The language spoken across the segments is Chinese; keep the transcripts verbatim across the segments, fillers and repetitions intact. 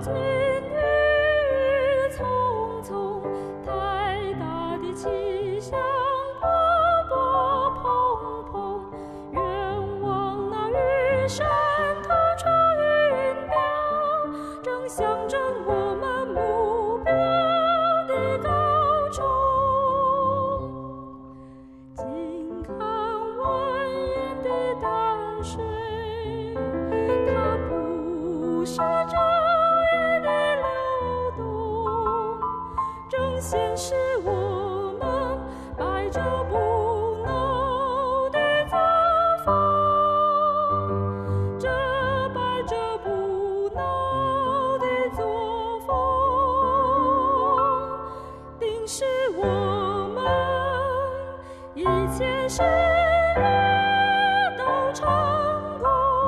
境遇匆匆，太大的气象波波砰砰，远望那玉山突出云标，正象征我们目标的高处。静看蜿蜒的淡水，它不是昼夜的流动，正显示我们百折不挠的作风。这百折不挠的作风，定是我们一切事业都成功。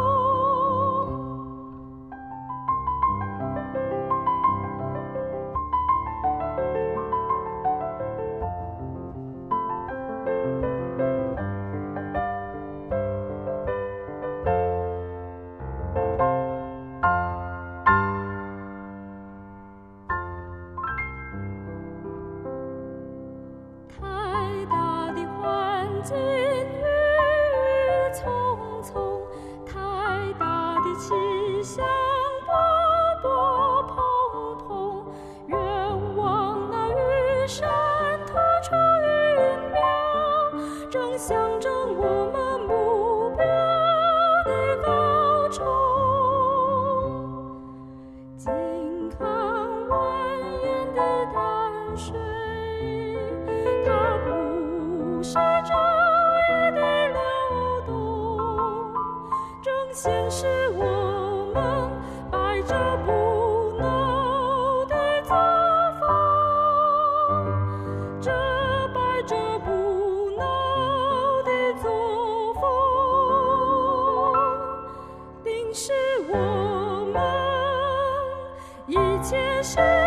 太大的环境遇匆匆，太大的气象波波砰砰，远望那玉山突出云标，正象征我们目标的高处。静看蜿蜒的淡水，它不是昼夜的流动，正显示我们百折不挠的作风。这百折不挠的作风，定是我们一切事